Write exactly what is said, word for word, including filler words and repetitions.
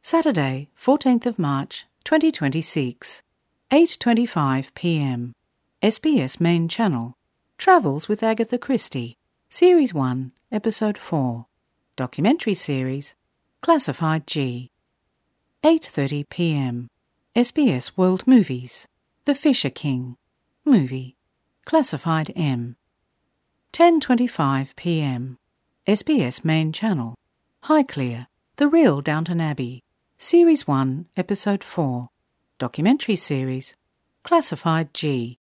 Saturday, fourteenth of March, twenty twenty-six, eight twenty-five p m S B S Main Channel. Travels with Agatha Christie. Series one, Episode four. Documentary Series. Classified G. eight thirty p m S B S World Movies. The Fisher King. Movie. Classified M. ten twenty-five p m S B S Main Channel. Highclere. The Real Downton Abbey. Series one, Episode four. Documentary Series. Classified G.